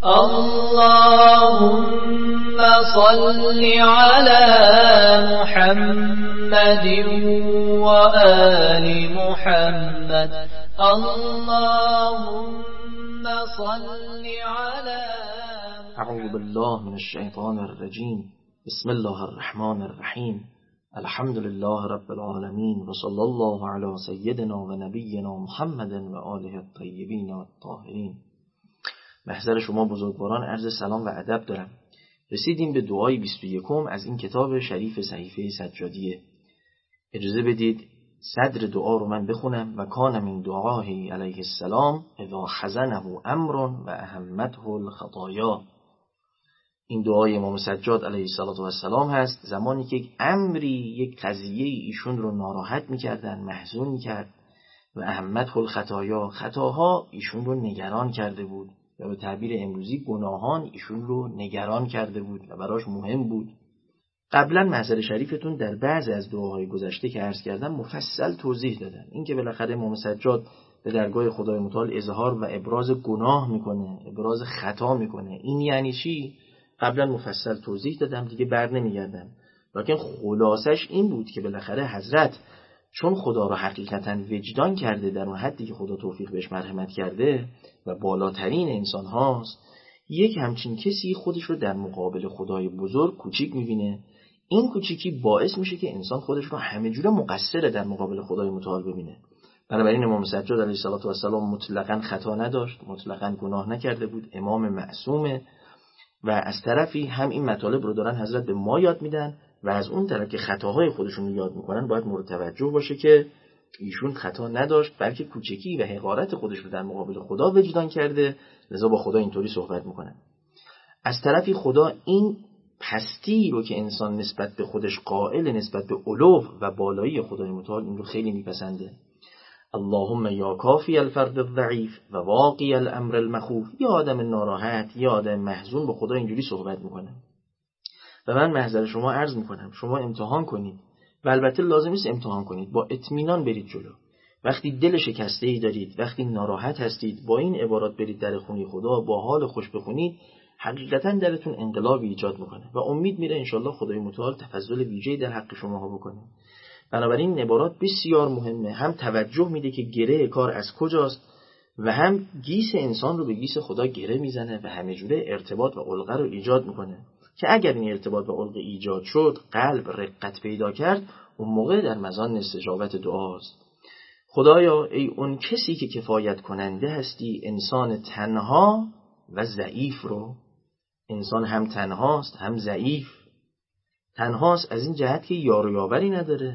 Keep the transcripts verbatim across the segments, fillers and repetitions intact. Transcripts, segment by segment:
اللهم صل على محمد وآل محمد. اللهم صل على اعوذ بالله من الشیطان الرجیم. بسم الله الرحمن الرحیم. الحمد لله رب العالمین و صلی الله علی سیدنا و نبینا محمد و آله الطیبین و الطاهرین. محضر شما بزرگواران عرض سلام و ادب دارم. رسیدیم به دعای بیست و یکم از این کتاب شریف صحیفه سجادیه. اجازه بدید صدر دعا رو من بخونم. و کان من دعای علیه السلام اذا حزنه امر و اهمته الخطایا. این دعای امام سجاد علیه السلام هست زمانی که یک امری، یک قضیه ایشون رو ناراحت میکردن، محزون میکرد. و اهمته الخطایا، خطاها ایشون رو نگران کرده بود، یا به تعبیر امروزی گناهان ایشون رو نگران کرده بود و براش مهم بود. قبلا محضر شریفتون در بعضی از دعاهای گذشته که عرض کردم مفصل توضیح دادن این که بالاخره امام سجاد به درگاه خدای متعال اظهار و ابراز گناه میکنه، ابراز خطا میکنه. این یعنی چی؟ قبلا مفصل توضیح دادم، دیگه بر نمیگردم. لکن خلاصش این بود که بالاخره حضرت چون خدا رو حقیقتا وجدان کرده در اون حدی که خدا توفیق بهش مرحمت کرده و بالاترین انسان هاست، یک همچین کسی خودش رو در مقابل خدای بزرگ کوچیک میبینه. این کوچیکی باعث میشه که انسان خودش رو همه جوره مقصر در مقابل خدای متعال ببینه. بنابراین امام سجاد علیه السلام مطلقاً خطا نداشت، مطلقاً گناه نکرده بود، امام معصومه. و از طرفی هم این مطالب رو دارن حضرت به ما یاد میدن و از اون طرف که خطاهای خودشون رو یاد میکنن باید مورد توجه باشه که ایشون خطا نداشت، بلکه کوچکی و حقارت خودش رو در مقابل خدا وجدان کرده، لذا با خدا اینطوری صحبت میکنن. از طرفی خدا این پستی رو که انسان نسبت به خودش قائل، نسبت به علو و بالایی خدای متعال، این رو خیلی میپسنده. اللهم یا کافی الفرد الضعیف و واقی الامر المخوف. یا آدم ناراحت، یا آدم محزون با خدا اینجوری صحبت میکنه. و من محضر شما عرض میکنم شما امتحان کنید، و البته لازم نیست امتحان کنید، با اطمینان برید جلو. وقتی دل شکسته ای دارید، وقتی ناراحت هستید، با این عبارات برید در خونه خدا، با حال خوش بخونید، حقیقتا درتون انقلابی ایجاد میکنه و امید میره انشالله خدای متعال تفضل ویژه‌ای در حق شماها بکنه. بنابراین عبارات بسیار مهمه، هم توجه میده که گره کار از کجاست و هم گیس انسان رو به گیس خدا گره میزنه و همه جوره ارتباط و علقه رو ایجاد میکنه که اگر این ارتباط و علقه ایجاد شد، قلب رقت پیدا کرد، اون موقع در مزان استجابت دعاست. خدایا ای اون کسی که کفایت کننده هستی انسان تنها و ضعیف رو. انسان هم تنهاست هم ضعیف. تنهاست از این جهت که یار و یاوری نداره،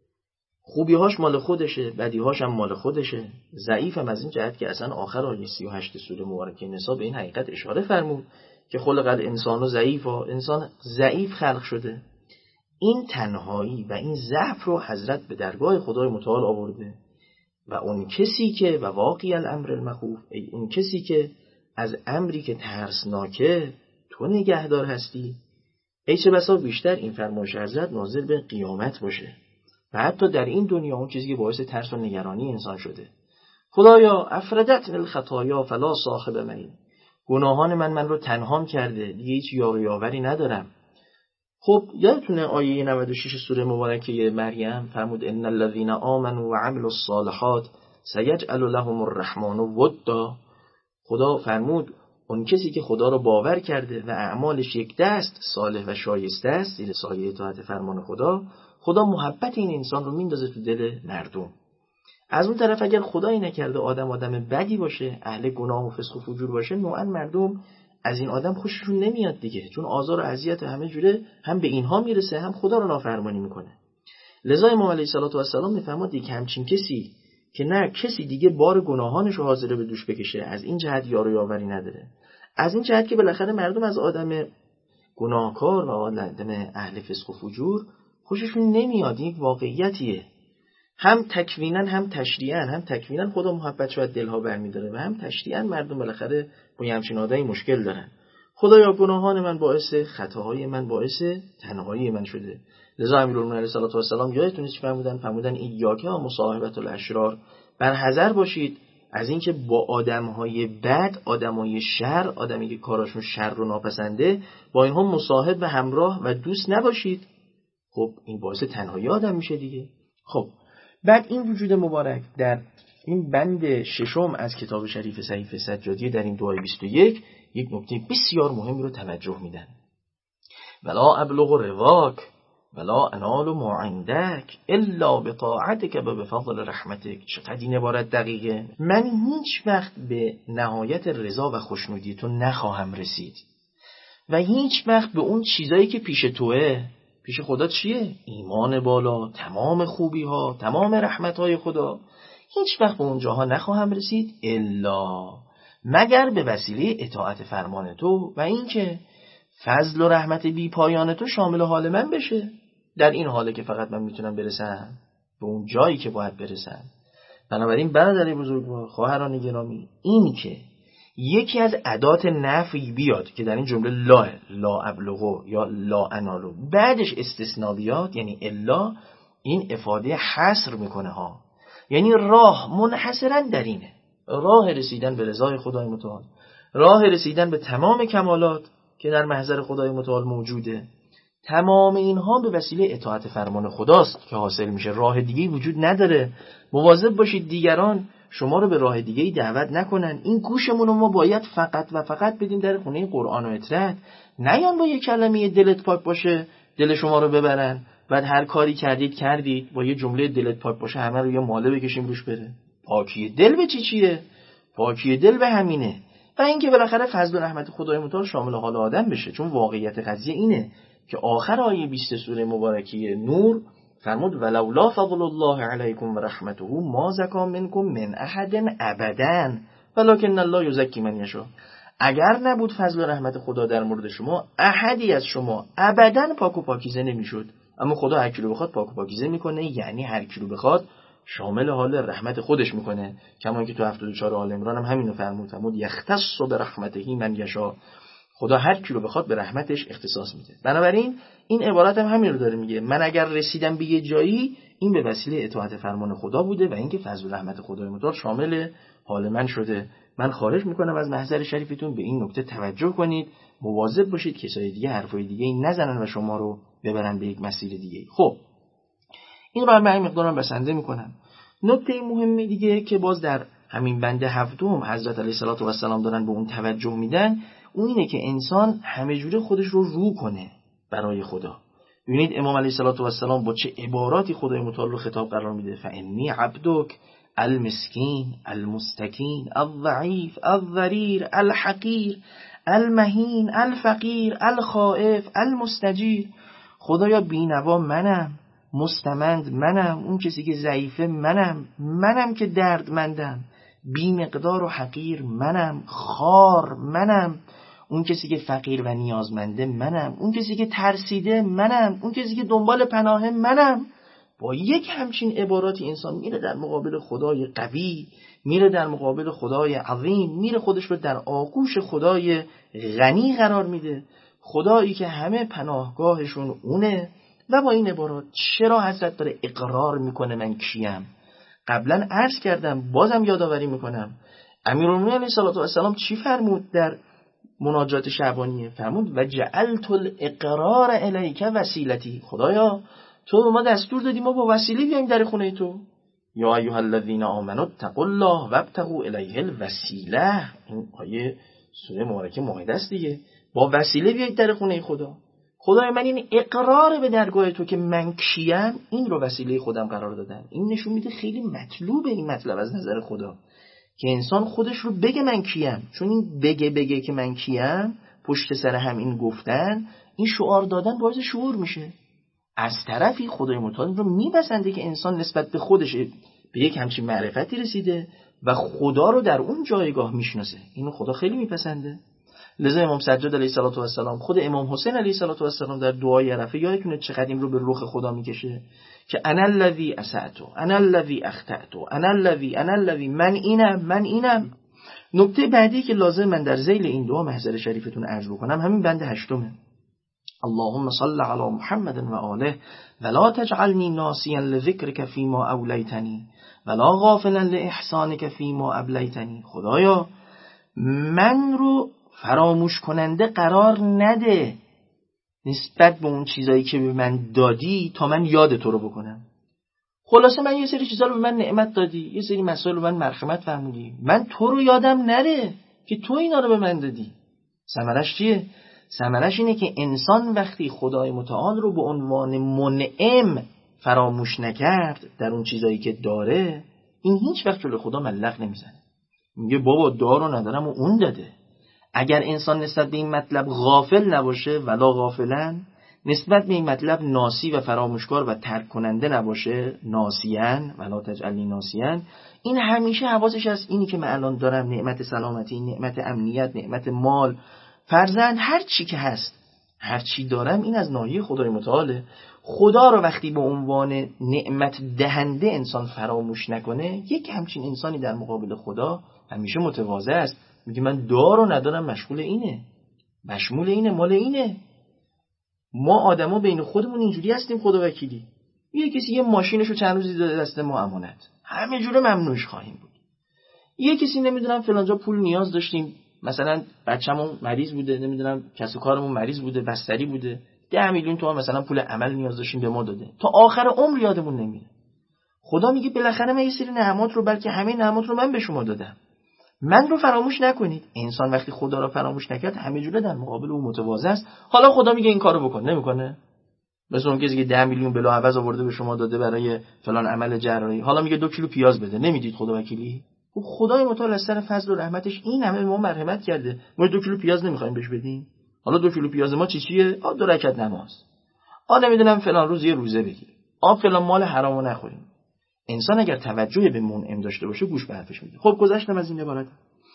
خوبیهاش مال خودشه، بدیهاش هم مال خودشه. ضعیف هم از این جهت که اصلا آخر آیه سی و هشت سوره مبارکه نساء به این حقیقت اشاره فرمود که خلق الانسان و ضعیفا، انسان ضعیف خلق شده. این تنهایی و این ضعف رو حضرت به درگاه خدای متعال آورده و اون کسی که و واقعی الامر المخوف، ای اون کسی که از امری که ترسناکه تو نگهدار هستی. ای چه بسا بیشتر این فرمایش حضرت ناظر به قیامت باشه و حتی در این دنیا اون چیزی که باعث ترس و نگرانی انسان شده. خدایا افردت الخطایا فلا صاحب معی. گناهان من من رو تنهام کرده، دیگه هیچ یار و یاوری ندارم. خب یادتونه آیه نود و شش سوره مبارکه مریم فرمود ان الذين آمنوا وعملوا الصالحات سيجعل لهم الرحمن ودا. خدا فرمود اون کسی که خدا رو باور کرده و اعمالش یک دست صالح و شایسته است زیر سایه اطاعت فرمان خدا، خدا محبت این انسان رو میندازه تو دل مردم. از اون طرف اگر خدایی نکرده آدم آدم بدی باشه، اهل گناه و فسق و فجور باشه، نوعا مردم از این آدم خوششون نمیاد دیگه، چون آزار و اذیت همه جوره هم به اینها میرسه هم خدا رو نافرمانی میکنه. لذا امام علیه السلام میفرماد یک همچین کسی که نه کسی دیگه بار گناهانش رو حاضره به دوش بکشه، از این جهت یار و یاوری نداره، از این جهت که بالاخره مردم از آدم گناهکار و آدم اهل فسق و فجور خوششون نمیاد. یک واقعیتیه، هم تکوینا هم تشریعا. هم تکوینا خدا محبت شاید دلها برمی‌داره و هم تشریعا مردم بالاخره با همچین آدمی مشکل دارن. خدایا گناهان من باعث خطاهای من باعث تنهایی من شده. لذا امیرالمومنین علیه السلام یادتونه چی فرمودن؟ فرمودن ایاک و مصاحبت الاشرار، بر حذر باشید از اینکه با آدمهای بد، آدمهای شر، آدمی که کاراشون شر رو ناپسنده، با اینها مصاحب و همراه و دوست نباشید. خب این باعث تنهایی آدم میشه دیگه. خب بعد این وجود مبارک در این بند ششم از کتاب شریف صحیفه سجادی در این دعای بیست و یک یک نکته بسیار مهمی رو توجه میدن. ولا ابلغ رواک ولا انال ما عندك الا بطاعتك و بفضل رحمتك. چقدر این عبارت دقیقه. من هیچ وقت به نهایت رضا و خوشنودی تو نخواهم رسید و هیچ وقت به اون چیزایی که پیش توه. پیش خدا چیه؟ ایمان بالا، تمام خوبی ها، تمام رحمت های خدا. هیچ وقت به اون جاها نخواهم رسید الا مگر به وسیله اطاعت فرمان تو و اینکه فضل و رحمت بی پایان تو شامل حال من بشه. در این حاله که فقط من میتونم برسم به اون جایی که باید برسم. بنابراین برادر بزرگوار، خواهران گرامی، این که یکی از ادات نفی بیاد که در این جمله لا لا ابلغو یا لا انالو بعدش استثناء بیاد، یعنی الا، این افاده حصر میکنه ها. یعنی راه منحصرا در اینه، راه رسیدن به رضای خدای متعال، راه رسیدن به تمام کمالات که در محضر خدای متعال موجوده. تمام اینها به وسیله اطاعت فرمان خداست که حاصل میشه. راه دیگه‌ای وجود نداره. مواظب باشید دیگران شما رو به راه دیگه‌ای دعوت نکنن. این گوشمون رو ما باید فقط و فقط بدیم در خونه قرآن و اطاعت. نیان با یه کلمه دلت پاک باشه دل شما رو ببرن، بعد هر کاری کردید کردید با یه جمله دلت پاک باشه همه رو یه ماله بکشیم روش بره. پاکی دل به چی چیه؟ پاکی دل به همینه. و اینکه بالاخره فضل و رحمت خدای متعال شامل حال آدم بشه. چون واقعیت قضیه اینه که آخر آیه بیست سوره مبارکه نور فرمود ولولا فضل الله علیکم و رحمته ما زکا منکم من احد ابدا ولکن الله یزکی من یشاء. اگر نبود فضل و رحمت خدا در مورد شما، احدی از شما ابدا پاک و پاکیزه نمیشد. اما خدا هر کی رو بخواد پاک و پاکیزه میکنه، یعنی هر کی رو بخواد شامل حال رحمت خودش میکنه. کما اینکه تو هفتاد و چهار آل عمران هم همینو فرمود، فرمود یختص برحمته من یشاء. خدا هر کی رو بخواد به رحمتش اختصاص میده. بنابراین این عبارت هم همین رو داره میگه. من اگر رسیدم به یه جایی، این به وسیله اطاعت فرمان خدا بوده و اینکه فضل و رحمت خدای متعال شامل حال من شده. من خواهش میکنم از محضر شریفتون به این نکته توجه کنید. مواظب باشید کسای دیگه حرفای دیگه نزنن و شما رو ببرن به یک مسیر دیگه. خب این رو من مقدارم بسنده میکنم. نکته مهم دیگه که باز در همین بند هفتم حضرت علیه السلام دارن به اون توجه میدن، اون اینه که انسان همه جوره خودش رو رو کنه برای خدا. ببینید امام علیه السلام با چه عباراتی خدای متعال رو خطاب قرار میده. فانی عبدک المسکین المستکین الضعیف الضریر الحقیر المهین الفقیر الخائف المستجیر. خدایا بینوا منم، مستمند منم، اون کسی که ضعیفه منم، منم که دردمندم، بی مقدار و حقیر منم، خار منم، اون کسی که فقیر و نیازمنده منم، اون کسی که ترسیده منم، اون کسی که دنبال پناه منم. با یک همچین عباراتی انسان میره در مقابل خدای قوی، میره در مقابل خدای عظیم، میره خودش رو در آغوش خدای غنی قرار میده، خدایی که همه پناهگاهشون اونه. و با این عبارات چرا حضرت داره اقرار میکنه من کیم؟ قبلا عرض کردم، بازم یادآوری میکنم، امیرالمومنین علیه السلام چی فرمود در مناجات شعبانیه؟ فرمود و جعلت الاقرار الیک وسیلتی. خدایا تو به ما دستور دادی ما با وسیله بیایم در خونه تو. یا ایها الذین آمنوا اتقوا الله وابتغوا الیه الوسیله. این آیه سوره مبارکه مائده است دیگه. با وسیله بیاید در خونه خدا. خدای من این اقرار به درگاه تو که من کیم، این رو وسیله خودم قرار دادم. این نشون میده خیلی مطلوبه این مطلب از نظر خدا که انسان خودش رو بگه من کیم. چون این بگه بگه که من کیم، پشت سر هم این گفتن، این شعار دادن باعث شعور میشه. از طرفی خدای متعال رو میپسنده که انسان نسبت به خودش به یک همچین معرفتی رسیده و خدا رو در اون جایگاه میشناسه. اینو خدا خیلی میپسنده. لذا امام سجاد علیه السلام، خود امام حسین علیه السلام در دعای عرفه یادتونه چه قدیم رو به رخ خدا میکشه که انا الذی اسأت، انا الذی اخطأت، انا الذی انا الذی من اینم من اینم. نکته بعدی که لازم من در ذیل این دعا محضر شریفتون عرض بکنم همین بند هشتمه. اللهم صل علی محمد و آله ولا تجعلنی ناسیا لذکرک فیما اولیتنی ولا غافلا لاحسانک فیما ابلیتنی. خدایا من رو فراموش کننده قرار نده نسبت به اون چیزایی که به من دادی تا من یاد تو رو بکنم. خلاصه من یه سری چیزا رو به من نعمت دادی، یه سری مسائل رو به من مرحمت فرمودی، من تو رو یادم نره که تو اینا رو به من دادی. ثمرش چیه؟ ثمرش اینه که انسان وقتی خدای متعال رو به عنوان منعم فراموش نکرد در اون چیزایی که داره، این هیچ وقت جلوی خدا ملق نمیزنه، میگه بابا دارو ندارم و اون داده. اگر انسان نسبت به این مطلب غافل نباشه، ولا غافلن، نسبت به این مطلب ناسی و فراموشکار و ترک کننده نباشه، ناسیان ولا تجعلنی ناسیان، این همیشه حواسش از اینی که من الان دارم، نعمت سلامتی، نعمت امنیت، نعمت مال، فرزند، هر چی که هست، هر چی دارم، این از ناحیه خدای متعاله. خدا رو وقتی به عنوان نعمت دهنده انسان فراموش نکنه، یک همچین انسانی در مقابل خدا همیشه متواضع است، میگه من دار و ندارم، مشغول اینه، مشمول اینه، مال اینه. ما آدما بین خودمون اینجوری هستیم، خدا وکیلی. یه کسی یه ماشینشو چند روزی داده دست ما امانت، همه جوره ممنوعش خواهیم بود. یه کسی نمیدونم فلانجا پول نیاز داشتیم، مثلا بچه‌مون مریض بوده، نمیدونم کسب و کارمون مریض بوده، بستری بوده، ده میلیون تومان مثلا پول عمل نیاز داشتیم، به ما داده، تا آخر عمر یادمون نمیره. خدا میگه بالاخره من یه سری نعمات رو، بلکه همه نعمات رو من به شما دادم، من رو فراموش نکنید. انسان وقتی خدا رو فراموش نکرد، همه جوره در مقابل او متواضع است. حالا خدا میگه این کارو بکن، نمیکنه. مثلا اون کسی که ده میلیون بلاعوض آورده به شما داده برای فلان عمل جراحی، حالا میگه دو کیلو پیاز بده، نمیدید خدا وکیلی؟ و خدای متعال از سر فضل و رحمتش این همه به ما مرحمت کرده، ما دو کیلو پیاز نمیخوایم بهش بدیم؟ حالا دو کیلو پیاز ما چی چیه؟ آ دو رکعت نماز، آ نمیدونم فلان روز یه روزه بگیر، آ فلان مال حرامو نخوریم. انسان اگر توجه به منعم داشته باشه، گوش به حرفش میده. خب گذشتم از این عبارت.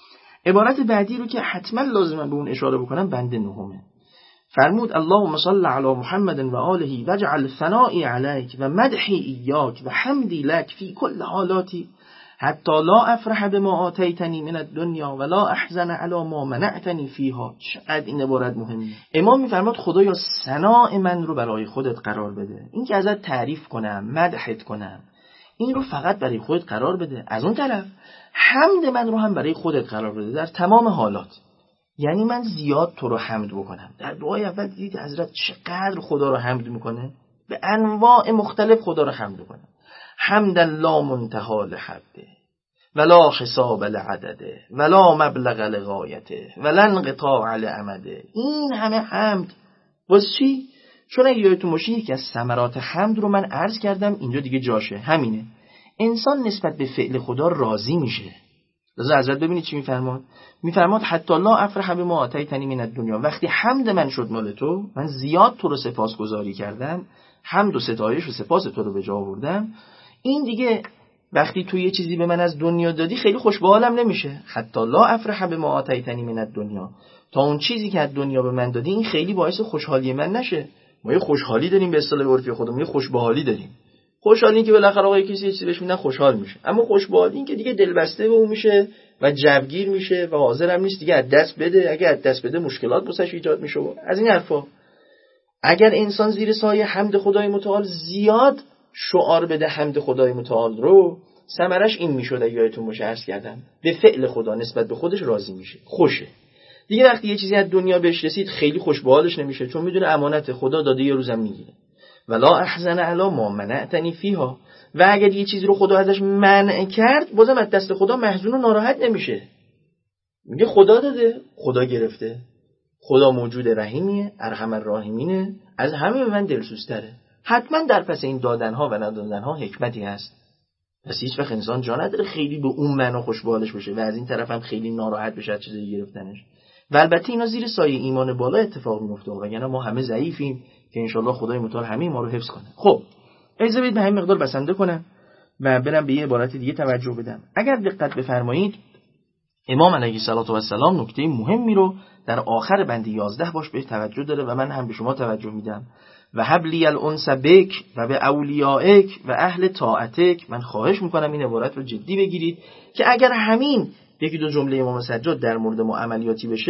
عبارت بعدی رو که حتما لازمه به اون اشاره بکنم، بند نهمه. فرمود اللهم صل علی محمد و آله واجعل ثنائی علیک و مدحی ایاک و حمدی لک فی کل حالاتی حتی لا افرح بما آتیتنی من الدنیا ولا احزن علی ما منعتنی فیها. چقدر این عبارت مهمه. امام میفرماد خدایا ثناء من رو برای خودت قرار بده، این که ازت تعریف کنم، مدحت کنم، این رو فقط برای خودت قرار بده. از اون طرف حمد من رو هم برای خودت قرار بده در تمام حالات. یعنی من زیاد تو رو حمد بکنم. در دعای اول دیدید حضرت چقدر خدا رو حمد میکنه، به انواع مختلف خدا رو حمد میکنه. حمد لا منتهی لحده ولا حساب لعدده ولا مبلغ لغایته ولا انقطاع لامده. این همه حمد واسه چی؟ چون اگه یادتون باشه یکی از ثمرات حمد رو من عرض کردم، اینجا دیگه جاشه، همینه. انسان نسبت به فعل خدا راضی میشه. لذا حضرت ببینید چی میفرماد؟ میفرماد حتی لا افرح بما آتیتنی من الدنیا. وقتی حمد من شد مال تو، من زیاد تو رو سپاسگزاری کردم، حمد و ستایش و سپاس تو رو به جا آوردم، این دیگه وقتی تو یه چیزی به من از دنیا دادی خیلی خوش به حالم نمیشه. حتی لا افرح بما آتیتنی من الدنیا، تا اون چیزی که از دنیا به من دادی این خیلی باعث خوشحالی من نشه. ما یه خوشحالی داریم به اصطلاح عرفی خودمون، یه خوشبحالی داریم. خوشحالی این که بالاخره آقا کسی یه چیزی بهش میدن خوشحال میشه، اما خوشبحالی این که دیگه دلبسته به اون میشه و جوگیر میشه و حاضرم نیست دیگه از دست بده، اگه از دست بده مشکلات واسش ایجاد میشه و از این حرفا. اگر انسان زیر سایه حمد خدای متعال زیاد شعار بده حمد خدای متعال رو، ثمرش این میشد، اگه یادتون باشه عرض کردم، به فعل خدا نسبت به خودش راضی میشه، خوشه. دیگه وقتی یه چیزی از دنیا بهش رسید خیلی خوش به حالش نمیشه، چون میدونه امانت خدا داده، یه روزم میگیره. ولا احزن علی ما منعتنی فیها. و اگر یه چیزی رو خدا ازش منع کرد، بازم از دست خدا محزون و ناراحت نمیشه. میگه خدا داده، خدا گرفته. خدا موجود رحیمیه، ارحم الراحمینه، از همه به من دلسوزتره. حتما در پس این دادنها و ندادنها حکمتی هست. پس هیچ وقت انسان جا نداره خیلی به اون معنا خوشبالش بشه و از این طرف هم خیلی ناراحت بشه از چیزی گرفتنش. و البته اینا زیر سایه ایمان بالا اتفاق میفته، وگرنه ما همه ضعیفیم که انشالله خدای متعال همه ما رو حفظ کنه. خب اجازه بدید به همین مقدار بسنده کنم و برم به یه عبارت دیگه توجه بدم. اگر دقت بفرمایید امام علیه السلام نکته مهمی رو در آخر بند یازده باش بهش توجه داره و من هم به شما توجه میدم. و حبلی الانس بک و به اولیائک و اهل طاعتک. من خواهش میکنم این عبارت رو جدی بگیرید که اگر همین یکی دو جمله امام سجاد در مورد ما عملیاتی بشه،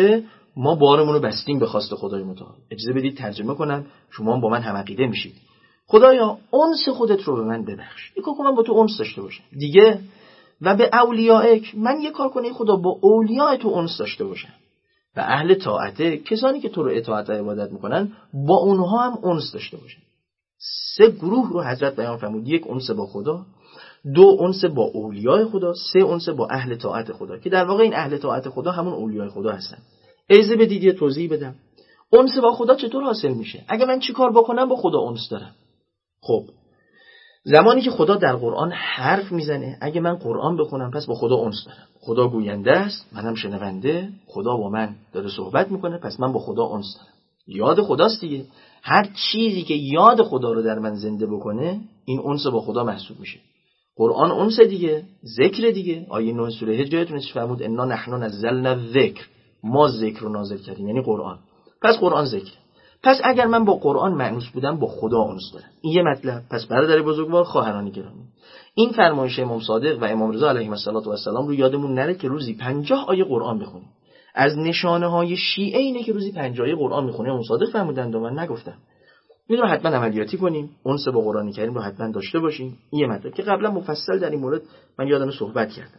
ما بارمون رو بستیم به خواست خدای متعال. اجازه بدید ترجمه کنم، شما هم با من هم عقیده میشید. خدایا انس خودت رو به من ببخش، یک کار کن من با تو انس داشته باشم دیگه، و به اولیائک، من یک کار کنه خدا با اولیاء تو انس داشته باشم، و اهل طاعته، کسانی که تو رو اطاعت و عبادت میکنن، با اونها هم انس داشته باشم. سه گروه رو حضرت بیان فرمود، یک انس با خدا، دو انس با اولیاء خدا، سه انس با اهل طاعت خدا، که در واقع این اهل طاعت خدا همون اولیاء خدا هستن. اجازه بدید یه توضیح بدم. انس با خدا چطور حاصل میشه؟ اگه من چی کار بکنم با خدا انس دارم؟ خب زمانی که خدا در قرآن حرف میزنه، اگه من قرآن بخونم پس با خدا انس دارم. خدا گوینده است، منم شنونده، خدا با من داره صحبت میکنه، پس من با خدا انس دارم. یاد خداست دیگه. هر چیزی که یاد خدا رو در من زنده بکنه، این انس با خدا محسوب میشه. قرآن انس دیگه، ذکر دیگه. آیه نه سوره حج جایتون چی فرمود؟ انا نحن نزلنا الذکر، ما ذکر رو نازل کردیم، یعنی قرآن. پس قرآن ذکر. پس اگر من با قرآن مأنوس بودم، با خدا انس دارم. این یه مطلب. پس برادر بزرگوار، خواهران گرامی، این فرمایش امام صادق و امام رضا علیهم السلام رو یادمون نره که روزی پنجاه آیه قرآن بخونیم. از نشانه های شیعه اینه که روزی پنجاه آیه قرآن میخونه. امام صادق فرمودند و من نگفتم. میدونم حتما عملیاتی کنیم، انس با قرآن کریم رو حتما داشته باشیم. این یه مطلب که قبلا مفصل در این مورد من یادم صحبت کردم.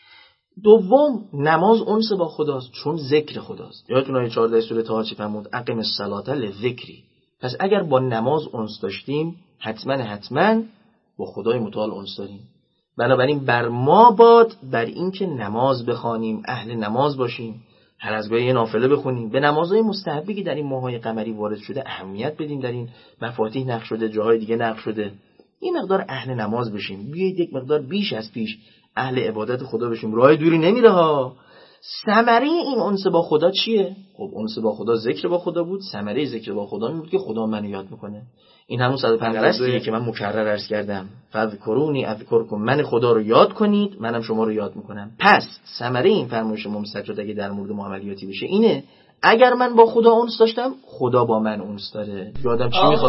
دوم، نماز انس با خداست، چون ذکر خداست. یادتون آیه چهارده سوره طه چی فرمود؟ اقیم الصلاة لذکری. پس اگر با نماز انس داشتیم، حتما حتما با خدای متعال انس داریم. بنابراین بر ما باد بر این که نماز بخوانیم، اهل نماز باشیم، هر از گاهی نافله بخونیم، به نمازهای مستحبی که در این ماه‌های قمری وارد شده اهمیت بدیم. در این مفاتیح نقش شده، جاهای دیگه نقش شده. این مقدار اهل نماز بشیم، بیایید یک مقدار بیش از پیش اهل عبادت خدا بشیم. راه دوری نمیره ها. ثمره این انس با خدا چیه؟ خب انس با خدا ذکر با خدا بود. ثمره ذکر با خدا این بود که خدا منو یاد میکنه. این همون صد و پنج درسیه که من مکرر عرض کردم، فذکرونی اذکرکم، من خدا رو یاد کنید منم شما رو یاد میکنم. پس ثمره این فرمایش امام سجاد اگه در مورد معاملیاتی بشه اینه، اگر من با خدا انس داشتم، خدا با من انس داره. یادم چی میخواد؟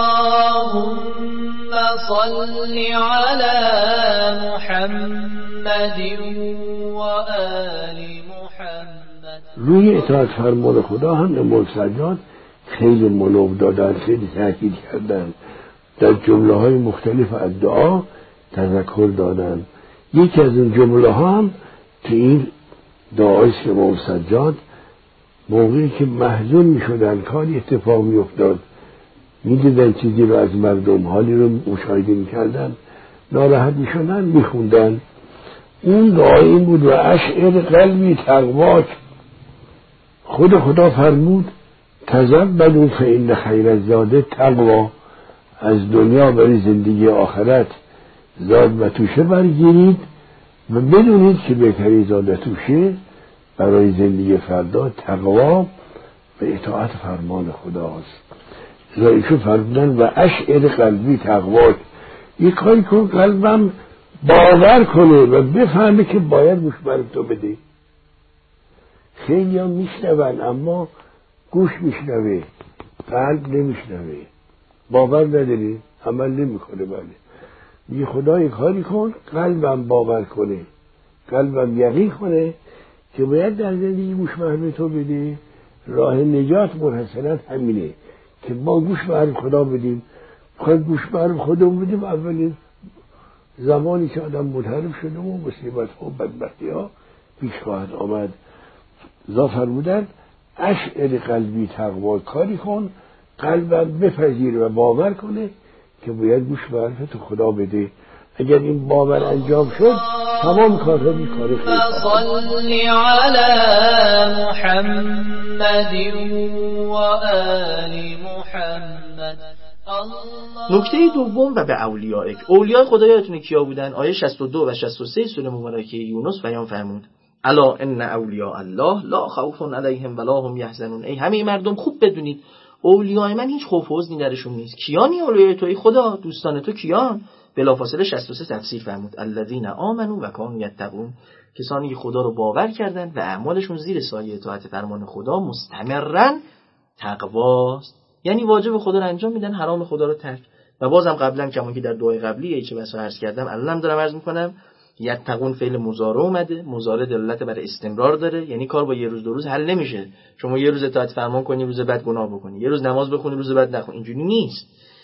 اللهم صل علی محمد و آل محمد. روی اطاعت فرمان خدا هم امام سجاد خیلی ملو دادن، خیلی تاکید کردن، در جمله های مختلف از دعا تذکر دادن. یکی از این جمله ها هم که این دعای که امام سجاد موقعی که محزون می شدن، کاری اتفاق می افتاد، می دیدن چیزی رو از مردم، حالی رو مشاهده می کردن، ناراحت می شدن، می خوندن. اون دعای این بود: و اشعر قلبی تقواک. خود خدا فرمود تزودوا فإن خیر الزاد تقوا. از دنیا برای زندگی آخرت زاد و توشه برگیرید و بدونید که بهترین زاد و توشه برای زندگی فردا تقوا و اطاعت فرمان خداست. زایشو فرمودن و اشعر قلبی تقواک. یک کاری کن قلبم باور کنه و بفهمه که باید گوش بر تو بده. خیلی هم میشنون اما گوش میشنوه، قلب نمیشنوه، باور نداری، عمل نمیکنه. بله میگه خدا یک کاری کن قلبم باور کنه، قلبم یقین کنه که باید در زندگی گوش به تو بده. راه نجات منحصرا همینه که ما گوش به خدا بدیم. خواهد گوش به خدا بدیم، اولین زمانی که آدم منحرف شده و مصیبت ها و بدبختی ها پیش خواهد آمد. ذا فرمودن اشعر قلبی تقوا، کاری کن قلبم بپذیره و باور کنه که باید گوش به حرف تو خدا بده. اگر این باور انجام شد تمام کارها بی کاری خیلی صلی علی محمد و آل محمد. نکته دوم و به اولیائک. اولیاء خدا یادتونه کیا بودن؟ آیه شصت و دو و شصت و سه سوره مبارکه یونس بیان فرمود: الا ان اولیاء الله لا خوف علیهم ولا هم یحزنون. ای همه مردم خوب بدونید اولیاء من هیچ خوف و حزنی درشون نیست. کیانی اولیاء توی خدا؟ دوستان تو کیان؟ بلافاصله شصت و سه تفسیر فرمود: الذین آمنوا و کانوا یتقون. کسانی که خدا رو باور کردند و اعمالشون زیر سایه اطاعت فرمان خدا مستمرا تقواست. یعنی واجب خدا رو انجام میدن، حرام خدا رو ترک. و بازم قبلا کما که در دعای قبلی ای چه بسا عرض کردم، الانم دارم عرض میکنم یتقون فعل مضارع اومده، مضارع دلالت بر استمرار داره، یعنی کار با یه روز دو روز حل نمیشه. شما یه روز اطاعت فرمان کنی روز بعد گناه بکنی، یه روز نماز بخونی روز بعد نخونی، اینجوری نیست.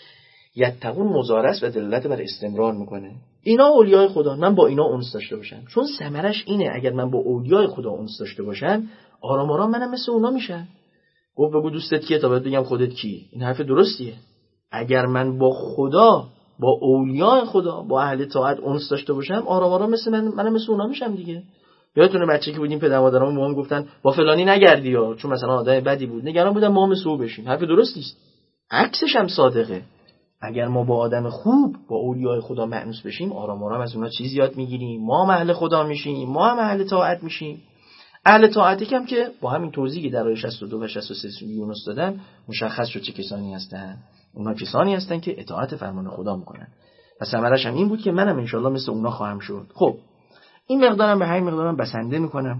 یتقون مضارع است و دلالت بر استمرار میکنه. اینا اولیای خدا، من با اینا انس داشته باشم، چون ثمرش اینه اگر من با اولیای خدا انس داشته باشم آرام آرام منم مثل اونا میشم. گفت بگو دوستت کیه تا بهت بگم خودت کی. این حرف درستیه. اگر من با خدا، با اولیای خدا، با اهل طاعت انس داشته باشم آرام آرام مثل من منم مثل اونا میشم دیگه. یادتونه بچه که بودیم پدر مادرامون به ما گفتن با فلانی نگردی ها، چون مثلا آدم بدی بود، نگران بودن ما مثل او بشیم. حرف درستی است. عکسش هم صادقه. اگر ما با آدم خوب، با اولیای خدا مأنوس بشیم آرام آرام از اونها چیز یاد میگیریم، ما هم اهل خدا میشیم، ما هم اهل طاعت میشیم. اهل طاعتی کم که با همین توضیحی در آیه شصت و دو و شصت و سه یونس دادن مشخص شد چه کسانی هستن. اونها کسانی هستن که اطاعت فرمان خدا میکنن و ثمرش هم این بود که منم انشالله مثل اونا خواهم شد. خب این مقدارم به همین مقدارم بسنده میکنم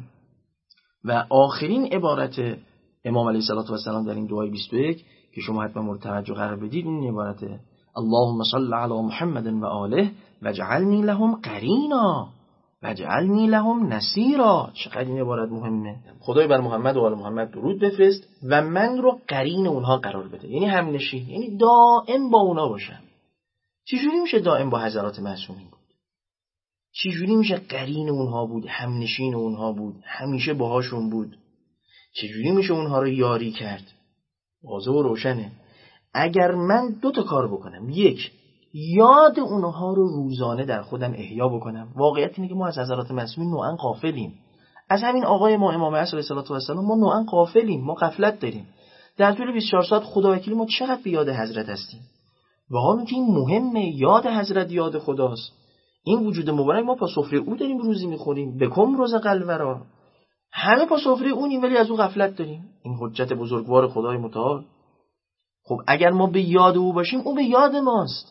و آخرین عبارت امام علیه الصلوة و السلام در این دعای بیست و یک که شما حتما مورد توجه قرار بدید این عبارته: اللهم صل علی محمد و آله واجعلنی لهم قرینا واجعلنی لهم نصیرا. چقدر این عبارت مهمه. خدای بر محمد و آل محمد درود بفرست و من رو قرین اونها قرار بده، یعنی همنشین، یعنی دائم با اونا باشم. چجوری میشه دائم با حضرات معصومین بود؟ چجوری میشه قرین اونها بود، همنشین اونها بود، همیشه باهاشون بود؟ چجوری میشه اونها رو یاری کرد؟ واضح و روشنه. اگر من دو تا کار بکنم، یک، یاد اونها رو روزانه در خودم احیا بکنم. واقعیت اینه که ما از حضرات معصومین نوعا غافلیم. از همین آقای ما امام علیه السلام ما نوعا غافلیم، ما غفلت داریم. در طول بیست و چهار ساعت خداوکیلی ما چقدر به یاد حضرت هستیم. و حالا که این مهمه، یاد حضرت یاد خداست. این وجود مبارک ما پا سفره او داریم روزی میخوریم، بکم روز قلورا، همه پا سفره اونیم ولی از او غفلت داریم. این حجت بزرگوار خدای متعال. خب اگر ما به یاد او باشیم او به یاد ماست.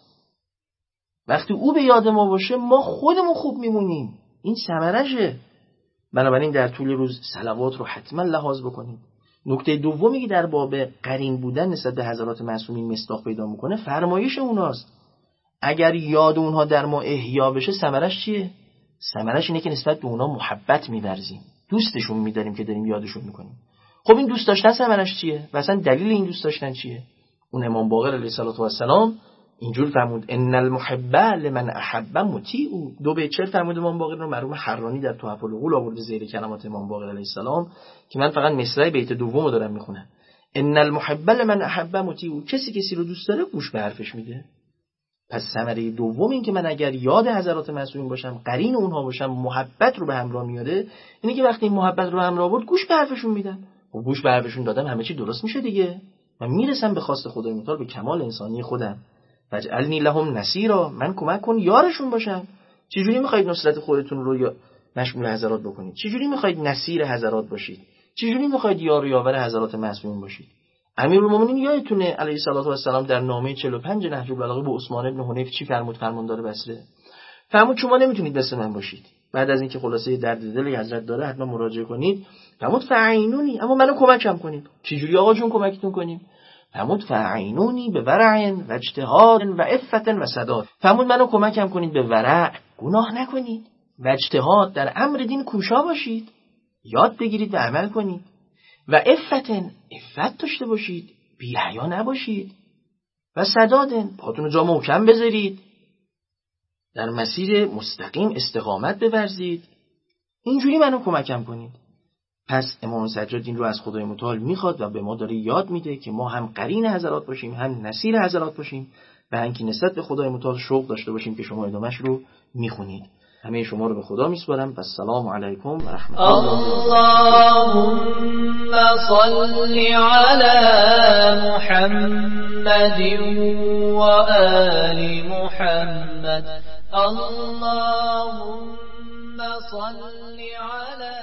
وقتی او به یاد ما باشه ما خودمون خوب میمونیم. این ثمرشه. بنابراین در طول روز صلوات رو حتما لحاظ بکنید. نکته دومی که در باب قرین بودن نسبت به حضرات معصومین مصداق پیدا میکنه فرمایش اوناست. اگر یاد اونها در ما احیا بشه ثمرش چیه؟ ثمرش اینه که نسبت به اونها محبت می‌ورزیم، دوستشون می‌داریم که داریم یادشون میکنیم. خب این دوست داشتن ثمرش چیه؟ و اصلا دلیل این دوست داشتن چیه؟ اون امام باقر علیه السلام اینجور فرمود: ان المحب لمن احب مطیع. دو بیت شعر فرمود امام باقر رو مرحوم حرانی در تحف العقول آورده زیر کلمات امام باقر علیه السلام که من فقط مصرع بیت دومو دارم میخونم. ان المحب لمن احب مطیع. کسی کسی رو دوست داره گوش به حرفش میده. پس ثمره دوم این که من اگر یاد حضرات معصومین باشم، قرین اونها باشم، محبت رو به همراه میاره، اینه که وقتی این محبت رو به همراه آورد گوش به حرفشون میدم. و گوش به حرفشون دادم همه چی درست میشه دیگه. من میرسم به خواست خدای متعال، به کمال انسانی خودم. واجعلنی لهم نصیرا، من کمک کن یارشون باشم. چجوری میخواید نصرت خودتون رو یا مشمول حضرات بکنید؟ چجوری میخواید نصیر حضرات باشید؟ چجوری میخواید یار و یاور حضرات معصومین باشید؟ امیرالمومنین یادتونه علیه السلام در نامه چهل و پنج نهج البلاغه به عثمان بن حنیف چی فرمود؟ فرماندار بصره فرمود شما نمیتونید مثل من باشید. بعد از اینکه خلاصه درد دل حضرت داره حتما مراجعه کنید. فرمود فعینونی، اما منو کمکم کنید. چجوری آقا جون کمکتون کنیم؟ فرمود فعینونی به ورع و اجتهاد و عفت و صداد. فرمود منو کمکم کنید به ورع، گناه نکنید، و اجتهاد، در امر دین کوشا باشید، یاد بگیرید و عمل کنید، و عفتن، عفت داشته باشید، بی حیا نباشید، و صدادن، پاتون جا محکم بذارید، در مسیر مستقیم استقامت بورزید. اینجوری منو کمکم کنید. پس امام سجاد این رو از خدای متعال میخواد و به ما داره یاد میده که ما هم قرین حضرات باشیم، هم نصیر حضرات باشیم و اینکه نسبت به خدای متعال شوق داشته باشیم که شما ادامهش رو میخونید. همه شما رو به خدا میسپارم. و السلام علیکم و رحمت الله. اللهم صل علی محمد و آل محمد. اللهم صل علی